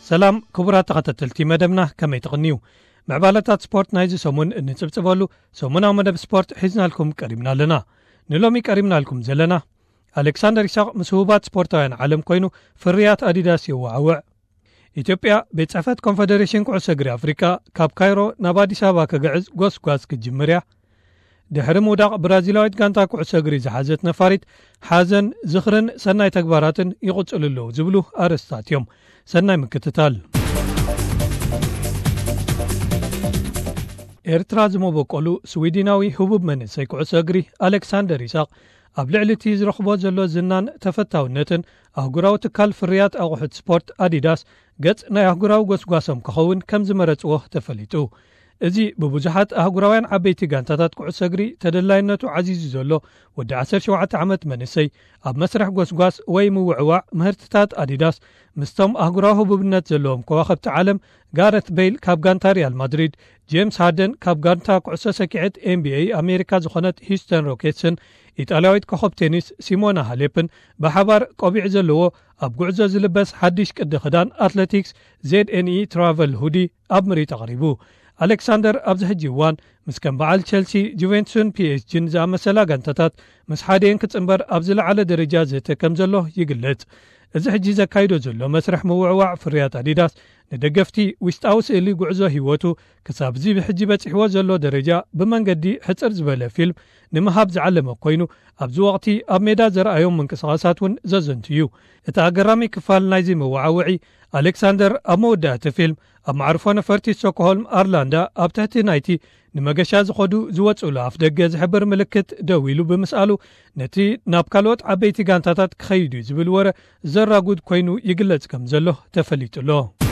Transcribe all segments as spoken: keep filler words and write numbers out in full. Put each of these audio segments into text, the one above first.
ሰላም ክቡራት ተኸታተልቲ መደብና ከመይ ተቕንዩ ምዕባለታት ስፖርት ናይዚ ሰሙን እንጽብጽበሉ ሰሙናዊ መደብ ስፖርት ሒዝናልኩም ቀሪብና ኣለና ንሎሚ ቀሪብናልኩም ዘለና ኣሌክሳንደር ኢሳቅ ምስ ውባት ስፖርታውያን ዓለም ኮይኑ ፍርያት ኣዲዳስ ይወዓውዕ ኢትዮጵያ ቤት ጽሕፈት ኮንፌደሬሽን ኩዕሶ እግሪ ኣፍሪካ ካብ ካይሮ ናብ ኣዲስ ኣበባ ክግዕዝ ጎስጓስ ክጅምር እያ ድሕሪ ምውዳቕ ብራዚላዊት ጋንታ ኩዕሶ እግሪ ዝሓዘት ነፋሪት ሓዘን ዝኽርን ሰናይ ተግባራትን ይቕጽሉ ኣለዉ ዝብሉ ኣርእስታት እዮም ሰናይ ምክትታል ኤርትራ ዝመበቆሉ ስዊድናዊ ህቡብ መንእሰይ ኩዕሶ እግሪ ኣሌክሳንደር ኢሳቅ ኣብ ልዕሊ እቲ ዝረኽቦ ዘሎ ዝናን ተፈታውነትን ኣህጉራዊ ትካል ፍርያት ኣቑሑት ስፖርት ኣዲዳስ ገጽ ናይ ኣህጉራዊ ጎስጓሶም ክኸውን ከም ዝመረጽዎ ተፈሊጡ እዚ ብብዙሓት ኣህጉራውያን ዓበይቲ ጋንታታት ኩዕሶ እግሪ ተደላይነቱ ዓዚዙ ዘሎ ወዲ ዓሰርተ ሸውዓተ ዓመት መንእሰይ ኣብ መስርሕ ጎስጓስ ወይ ምውዕዋዕ ምህርትታት ኣዲዳስ ምስቶም ኣህጉራዊ ህቡብነት ዘለዎም ከዋኸብቲ ዓለም ጋረት ቤይል ካብ ጋንታ ሪያል ማድሪድ ጄምስ ሃርደን ካብ ጋንታ ኩዕሶ ሰኪዔት ኤንቢኤ አሜሪካ ዝኾነት ሂውስተን ሮኬትስን ኢጣልያዊት ኮኸብ ቴኒስ ሲሞና ሃሌፕን ብሓባር ቆቢዕ ዘለዎ ኣብ ጉዕዞ ዝልበስ ሓድሽ ቅዲ ክዳን ኣትሌቲክስ ዜድኤንኢ ትራቨል ሁዲ ኣብ ምርኢት ኣቕሪቡ ኣሌክሳንደር ኣብዚ ሕጂ እዋን ምስ ከም በዓል ቸልሲ ጁቬንቱስን ፒኤስጂን ዝኣመሰላ ጋንታታት ምስ ሓደን ክጽምበር ኣብ ዝለዓለ ደረጃ ዘተ ከም ዘሎ ይግለጽ እዚ ሕጂ ዘካይዶ ዘሎ መስርሕ ምውዕዋዕ ፍርያት ኣዲዳስ ንደገፍቲ ውሽጣዊ ስእሊ ጉዕዞ ህይወቱ ክሳብ ዚ ብሕጂ በፂሕዎ ዘሎ ደረጃ ብመንገዲ ሕፅር ዝበለ ፊልም ንምሃብ ዝዓለመ ኮይኑ ኣብዚ ወቕቲ ኣብ ሜዳ ዘረኣዮም ምንቅስቓሳት እውን ዘዘንቱ እዩ እቲ ኣገራሚ ክፋል ናይዚ መወዓውዒ ኣሌክሳንደር ኣብ መወዳእቲ ፊልም ኣብ ማዕርፎ ነፈርቲ ስቶክሆልም ኣርላንዳ ኣብ ትሕቲ ናይቲ ንመገሻ ዝኸዱ ዝወፅሉ ኣፍ ደገ ዝሕብር ምልክት ደው ኢሉ ብምስኣሉ ነቲ ናብ ካልኦት ዓበይቲ ጋንታታት ክኸይዱ ዝብል ወረ ዘራጉድ ኮይኑ ይግለጽ ከም ዘሎ ተፈሊጡሎ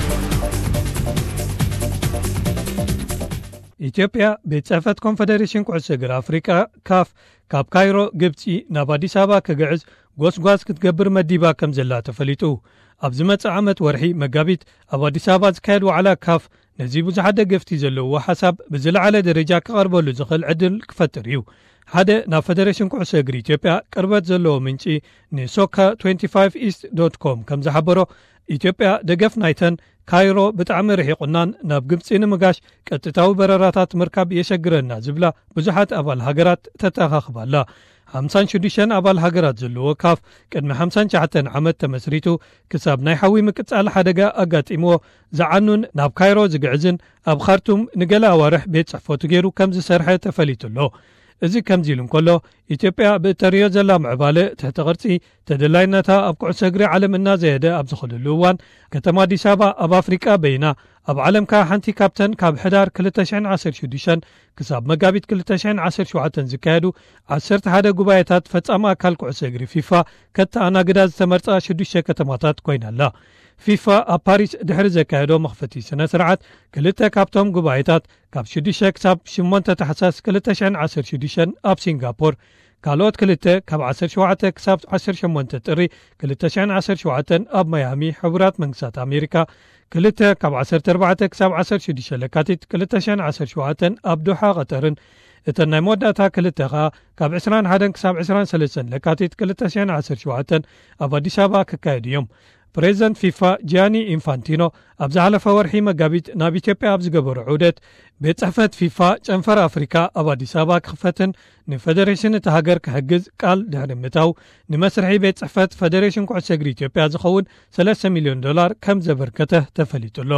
ኢትዮጵያ ቤት ጽሕፈት ኮንፌደሬሽን ኩዕሶ እግሪ ኣፍሪካ ካፍ ካብ ካይሮ ግብፂ ናብ ኣዲስ ኣበባ ክግዕዝ ጎስጓስ ክትገብር መዲባ ከም ዘላ ተፈሊጡ ኣብ ዝመጽእ ዓመት ወርሒ መጋቢት ኣብ ኣዲስ ኣበባ ዝካየድ ዋዕላ ካፍ ነዚ ብዙሓት ደገፍቲ ዘለዎ ሓሳብ ብዝለዓለ ደረጃ ክቐርበሉ ዝኽእል ዕድል ክፈጥር እዩ ሓደ ናብ ፌደሬሽን ኩዕሶ እግሪ ኢትዮጵያ ቅርበት ዘለዎ ምንጪ ንሶካ ሀያ አምስት ኢስት ዶት ኮም ከም ዝሓበሮ ኢትዮጵያ ደገፍ ናይተን ካይሮ ብጣዕሚ ርሒቁናን ናብ ግብፂ ንምጋሽ ቀጥታዊ በረራታት ምርካብ የሸግረና ዝብላ ብዙሓት ኣባል ሃገራት ተተኻኽባላ ሓምሳ ወሽዱሽተ ኣባል ሃገራት ዘለዎ ካፍ ቅድሚ ሓምሳ ወተሽዓተ ዓመት ተመስሪቱ ክሳብ ናይ ሓዊ ምቅጻል ሓደጋ ኣጋጢምዎ ዝዓኑን ናብ ካይሮ ዝግዕዝን ኣብ ካርቱም ንገለ ኣዋርሕ ቤት ጽሕፈቱ ገይሩ ከም ዝሰርሐ ተፈሊጡሎ እዚ ከምዚ ኢሉ እንከሎ ኢትዮጵያ ብእተርዮ ዘላ ምዕባለ ትሕቲ ቅርፂ ተደላይነታ ኣብ ኩዕሶ እግሪ ዓለም እናዘየደ ኣብ ዝኸደሉ እዋን ከተማ ኣዲስ ኣበባ ኣብ ኣፍሪቃ በይና ኣብ ዓለምካ ሓንቲ ካብተን ካብ ሕዳር ክልተ ሽሕ ዓሰርተ ሽዱሽተ ክሳብ መጋቢት ክልተ ሽሕ ዓሰርተ ሸውዓተ ዝካየዱ ዓሰርተ ሓደ ጉባኤታት ፈጻሚ ኣካል ኩዕሶ እግሪ ፊፋ ከተኣናግዳ ዝተመርጻ ሽዱሽተ ከተማታት ኮይናላ ፊፋ ኣብ ፓሪስ ድሕሪ ዘካየዶ መኽፈቲ ስነ ስርዓት ክልተ ካብቶም ጉባኤታት ካብ ሽዱሽተ ክሳብ ሸሞንተ ታሕሳስ ክልተ ሽሕ ዓሰርተ ሽዱሽተ ኣብ ሲንጋፖር ካልኦት ክልተ ካብ ዓሰርተ ሸውዓተ ክሳብ ዓሰርተ ሸሞንተ ጥሪ ክልተ ሽሕ ዓሰርተ ሸውዓተ ኣብ ማያሚ ሕቡራት መንግስታት ኣሜሪካ ክልተ ካብ ዓሰርተ ኣርባዕተ ክሳብ ዓሰርተ ሽዱሽተ ለካቲት ክልተ ሽሕ ዓሰርተ ሸውዓተ ኣብ ዶሓ ቀጠርን እተን ናይ መወዳእታ ክልተ ኸኣ ካብ ዕስራን ሓደን ክሳብ ዕስራን ሰለስተ ለካቲት ክልተ ሽሕ ዓሰርተ ሸውዓተ ኣብ ኣዲስ ኣበባ ክካየዱ እዮም ፕሬዚደንት ፊፋ ጂያኒ ኢንፋንቲኖ ኣብ ዝሓለፈ ወርሒ መጋቢት ናብ ኢትዮጵያ ኣብ ዝገበሩ ዑደት ቤት ጽሕፈት ፊፋ ጨንፈር ኣፍሪካ ኣብ ኣዲስ ኣበባ ክኽፈትን ንፌደሬሽን እቲ ሃገር ክሕግዝ ቃል ድሕሪ ምእታው ንመስርሒ ቤት ጽሕፈት ፌደሬሽን ኩዕሶ እግሪ ኢትዮጵያ ዝኸውን ሰለስተ ሚልዮን ዶላር ከም ዘበርከተ ተፈሊጡሎ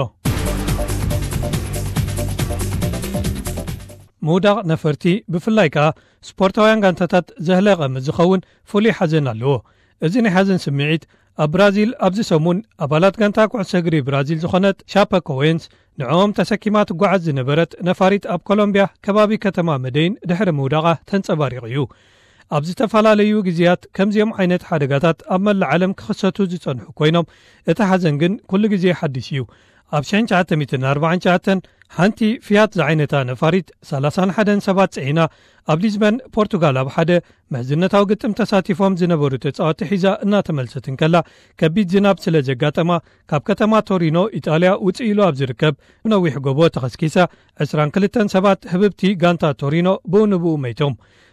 ምውዳቕ ነፈርቲ ብፍላይ ከዓ ስፖርታውያን ጋንታታት ዘህለቐ ዝኸውን ፍሉይ ሓዘን ኣለዎ እዚ ናይ ሓዘን ስምዒት ኣብ ብራዚል ኣብዚ ሰሙን ኣባላት ጋንታ ኩዕሶ እግሪ ብራዚል ዝኾነት ሻፐኮዌንስ ንዕኦም ተሰኪማ ትጓዓዝ ዝነበረት ነፋሪት ኣብ ኮሎምብያ ከባቢ ከተማ መደይን ድሕሪ ምውዳቓ ተንጸባሪቑ እዩ ኣብ ዝተፈላለዩ ግዜያት ከምዚኦም ዓይነት ሓደጋታት ኣብ መላእ ዓለም ክኽሰቱ ዝጸንሑ ኮይኖም እቲ ሓዘን ግን ኩሉ ግዜ ሓድሽ እዩ ኣብ ሽሕ ትሽዓተ ኣርባዓን ትሽዓተን ሓንቲ ፊያት ዝዓይነታ ነፋሪት ሰላሳ ወሓደ ሰባት ጽዒና ኣብ ሊዝበን ፖርቱጋል ኣብ ሓደ መሕዝነታዊ ግጥም ተሳቲፎም ዝነበሩ ተጻወቲ ሒዛ እናተመልሰትን ከላ ከቢድ ዝናብ ስለ ዘጋጠማ ካብ ከተማ ቶሪኖ ኢጣልያ ውፅእ ኢሉ ኣብ ዝርከብ ነዊሕ ጎቦ ተኸስኪሳ ዕስራን ክልተ ሰባት ህብብቲ ጋንታ ቶሪኖ ብኡ ንብኡ መይቶም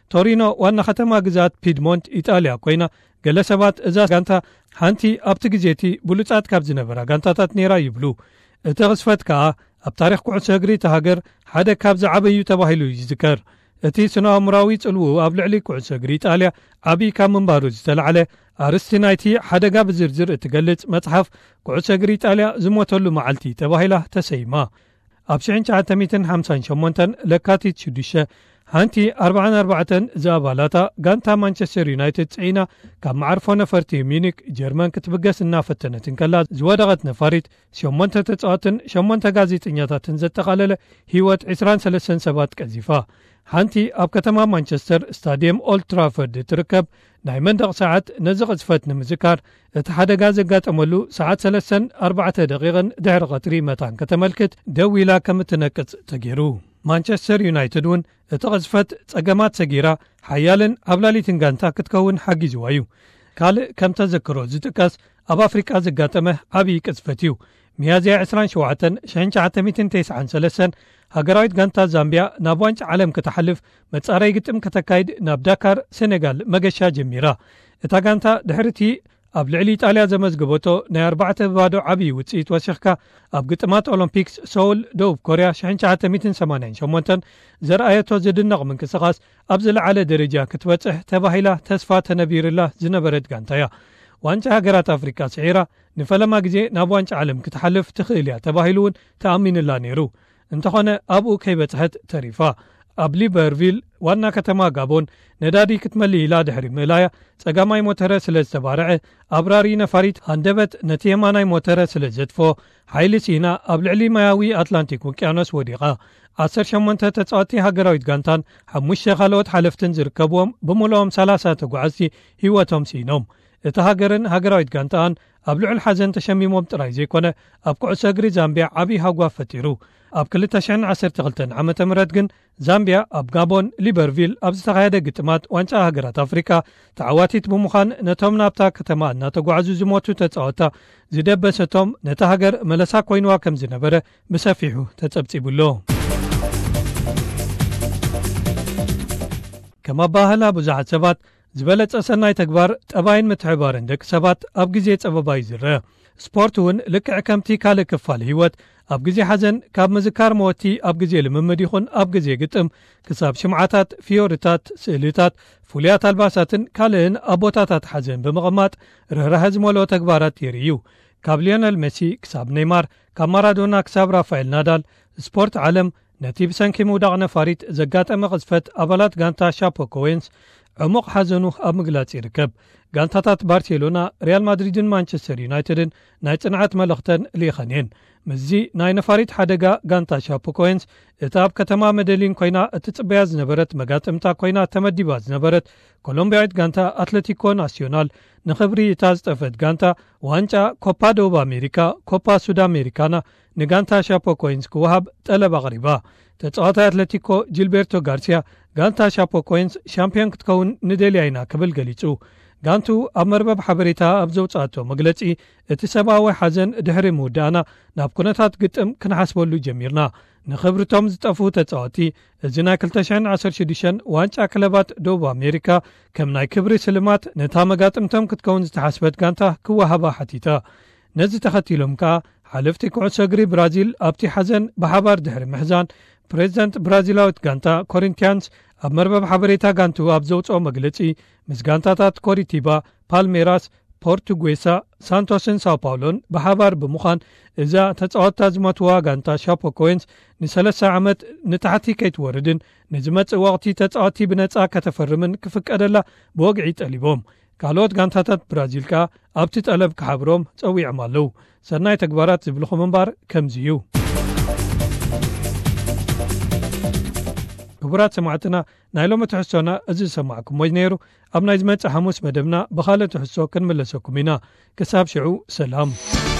ቶሪኖ ዋና ከተማ ግዛት ፒድሞንት ኢጣልያ ኮይና ገለ ሰባት እዛ ጋንታ ሓንቲ ኣብቲ ግዜቲ ብሉጻት ካብ ዝነበራ ጋንታታት ነይራ ይብሉ። እቲ ቅስፈት ከዓ ኣብ ታሪክ ኩዕሶ እግሪ ተሃገር ሓደ ካብ ዝዓበዩ ተባሂሉ ይዝከር። እቲ ስነ-ኣእምሮኣዊ ጽልውኡ ኣብ ልዕሊ ኩዕሶ እግሪ ኢጣልያ ዓብዪ ካብ ምንባሩ ዝተላዕለ ኣርስቲ ናይቲ ሓደጋ ብዝርዝር እትገልጽ መጽሓፍ ኩዕሶ እግሪ ኢጣልያ ዝሞተሉ መዓልቲ ተባሂላ ተሰይማ። ኣብ ሽሕን ትሽዓተ ሚእትን ሓምሳን ሸሞንተን ለካቲት ሽዱሽተ ሓንቲ ኣርባዓን ኣርባዕተን ዝኣባላታ ጋንታ ማንቸስተር ዩናይትድ ጽዒና ካብ መዓርፎ ነፈርቲ ሚኒክ ጀርመን ክትብገስ እናፈተነትን ከላ ዝወደቐት ነፋሪት ሸሞንተ ተጻዋትን ሸሞንተ ጋዜጠኛታትን ዘጠቓለለ ህይወት ዒስራን ሰለስተን ሰባት ቀዚፋ። ሓንቲ ኣብ ከተማ ማንቸስተር ስታድየም ኦልድ ትራፎርድ እትርከብ ናይ መንደቕ ሰዓት ነዚ ቅጽፈት ንምዝካር እቲ ሓደጋ ዘጋጠመሉ ሰዓት ሰለስተን ኣርባዕተ ደቂቕን ድሕሪ ቀትሪ መታን ከተመልክት ደው ኢላ ከም እትነቅጽ ተገይሩ። ማንቸስተር ዩናይትድ እውን እቲ ቅጽፈት ጸገማት ሰጊራ ሓያልን ኣብላሊትን ጋንታ ክትከውን ሓጊዝዋ እዩ። ካልእ ከም ተዘክሮ ዝጥቀስ ኣብ ኣፍሪቃ ዘጋጠመ ዓብዪ ቅጽፈት እዩ። ሚያዝያ ዒስራን ሸውዓተ ሽሕን ትሽዓተ ሚእትን ተስዓን ሰለስተን ሃገራዊት ጋንታ ዛምቢያ ናብ ዋንጫ ዓለም ክትሓልፍ መጻረይ ግጥም ከተካይድ ናብ ዳካር ሴኔጋል መገሻ ጀሚራ። እታ ጋንታ ድሕርቲ ኣብ ልዕሊ ኢጣልያ ዘመዝገበቶ ናይ ኣርባዕተ ባዶ ዓብዪ ውፅኢት ወሲኽካ ኣብ ግጥማት ኦሎምፒክስ ሶውል ደቡብ ኮርያ ሽሕን ትሽዓተ ሚእትን ሰማንያን ሸሞንተን ዘርኣየቶ ዝድነቕ ምንቅስቓስ ኣብ ዝለዓለ ደረጃ ክትበጽሕ ተባሂላ ተስፋ ተነቢርላ ዝነበረት ጋንታ እያ። ዋንጫ ሃገራት ኣፍሪቃ ስዒራ ንፈለማ ግዜ ናብ ዋንጫ ዓለም ክትሓልፍ ትኽእል እያ ተባሂሉ እውን ተኣሚንላ ነይሩ። እንተኾነ ኣብኡ ከይበጽሐት ተሪፋ። ኣብ ሊበርቪል ዋና ከተማ ጋቦን ነዳዲ ክትመሊ ኢላ ድሕሪ ምእላያ ጸጋማይ ሞተረ ስለ ዝተባርዐ ኣብራሪ ነፋሪት ሃንደበት ነቲ የማናይ ሞተረ ስለ ዘጥፎ ሓይሊ ሲና ኣብ ልዕሊ ማያዊ ኣትላንቲክ ውቅያኖስ ወዲቓ። ዓሰርተ ሸሞንተ ተጻዋቲ ሃገራዊት ጋንታን ሓሙሽተ ካልኦት ሓለፍትን ዝርከብዎም ብምልኦም ሰላሳ ተጓዓዝቲ ህይወቶም ሲኖም። እቲ ሃገርን ሃገራዊት ጋንታን ኣብ ልዑል ሓዘን ተሸሚሞም ጥራይ ዘይኮነ ኣብ ኩዕሶ እግሪ ዛምቢያ ዓብዪ ሃጓፍ ፈጢሩ። ኣብ ክልተ ሽሕን ዓሰርተ ክልተን ዓመተ ምህረት ግን ዛምቢያ ኣብ ጋቦን ሊበርቪል ኣብ ዝተኻየደ ግጥማት ዋንጫ ሃገራት ኣፍሪካ ተዓዋቲት ብምዃን ነቶም ናብታ ከተማ እናተጓዓዙ ዝሞቱ ተጻወታ ዝደበሰቶም ነታ ሃገር መለሳ ኮይንዋ ከም ዝነበረ ብሰፊሑ ተጸብጺቡሎ። ከም ኣባህላ ብዙሓት ሰባት ዝበለጸ ሰናይ ተግባር ጠባይን ምትሕባርን ደቂ ሰባት ኣብ ግዜ ጸበባ ይዝርአ። ስፖርት እውን ልክዕ ከምቲ ካልእ ክፋል ህይወት ኣብ ግዜ ሓዘን ካብ ምዝካር መወቲ ኣብ ግዜ ልምምድ ይኹን ኣብ ግዜ ግጥም ክሳብ ሽምዓታት፣ ፊዮርታት፣ ስእልታት፣ ፍሉያት ኣልባሳትን ካልእን ኣብ ቦታታት ሓዘን ብምቕማጥ ርህራሄ ዝመልኦ ተግባራት የርእዩ። ካብ ሊዮነል ሜሲ ክሳብ ኔይማር፣ ካብ ማራዶና ክሳብ ራፋኤል ናዳል ስፖርት ዓለም ነቲ ብሰንኪ ምውዳቕ ነፋሪት ዘጋጠመ ቅጽፈት ኣባላት ጋንታ ሻፖኮዌንስ ዕሙቕ ሓዘኑ ኣብ ምግላጽ ይርከብ። ጋንታታት ባርሴሎና፣ ሪያል ማድሪድን ማንቸስተር ዩናይትድን ናይ ጽንዓት መልእኽተን ልኢኸንየን። ምዚ ናይ ነፋሪት ሓደጋ ጋንታ ሻፖኮዌንስ እታ ኣብ ከተማ መደሊን ኮይና እትጽበያ ዝነበረት መጋጥምታ ኮይና ተመዲባ ዝነበረት ኮሎምቢያዊት ጋንታ አትሌቲኮ ናሲዮናል ንኽብሪ እታ ዝጠፈት ጋንታ ዋንጫ ኮፓ ደቡብ ኣሜሪካ ኮፓ ሱድ ኣሜሪካና ንጋንታ ሻፖኮዌንስ ክወሃብ ጠለብ ኣቕሪባ። ተጻዋታይ አትሌቲኮ ጂልቤርቶ ጋርሲያ ጋንታ ሻፖኮዌንስ ሻምፒዮን ክትከውን ንደልያ ኢና ክብል ገሊጹ። ጋንቱ ኣብ መርበብ ሓበሬታ ኣብ ዘውፅኣቶ መግለጺ እቲ ሰብኣዊ ሓዘን ድሕሪ ምውዳእና ናብ ኩነታት ግጥም ክንሓስበሉ ጀሚርና። ንኽብርቶም ዝጠፉ ተጻዋቲ እዚ ናይ ክልተ ሽሕን ዓሰርተ ሽዱሽተ ዋንጫ ክለባት ደቡብ ኣሜሪካ ከም ናይ ክብሪ ስልማት ነታ መጋጥምቶም ክትከውን ዝተሓስበት ጋንታ ክወሃባ ሓቲታ። ነዚ ተኸቲሎም ከዓ ሓለፍቲ ኩዕሶ እግሪ ብራዚል ኣብቲ ሓዘን ብሓባር ድሕሪ ምሕዛን ፕሬዚደንት ብራዚላዊት ጋንታ ኮሪንቲያንስ ኣብ መርበብ ሓበሬታ ጋንቱ ኣብ ዘውፅኦ መግለጺ ምስ ጋንታታት ኮሪቲባ፣ ፓልሜራስ፣ ፖርቱጉሳ፣ ሳንቶስን ሳው ፓውሎን ብሓባር ብምዃን እዛ ተጻወታ ዝመትዋ ጋንታ ሻፖኮዌንስ ንሰለስተ ዓመት ንታሕቲ ከይትወርድን ንዝመጽእ ወቕቲ ተጻዋቲ ብነጻ ከተፈርምን ክፍቀደላ ብወግዒ ጠሊቦም። ካልኦት ጋንታታት ብራዚል ከዓ ኣብቲ ጠለብ ክሓብሮም ጸዊዖም ኣለዉ። ሰናይ ተግባራት ዝብልኹም እምበር ከምዚ እዩ። ክቡራት ሰማዕትና ናይ ሎሚ ትሕሶና እዚ ዝሰማዕኩም ሞይ ነይሩ። ኣብ ናይ ዝመጽእ ሐሙስ መደብና ብኻልእ ትሕሶ ክንምለሰኩም ኢና። ክሳብ ሽዑ ሰላም።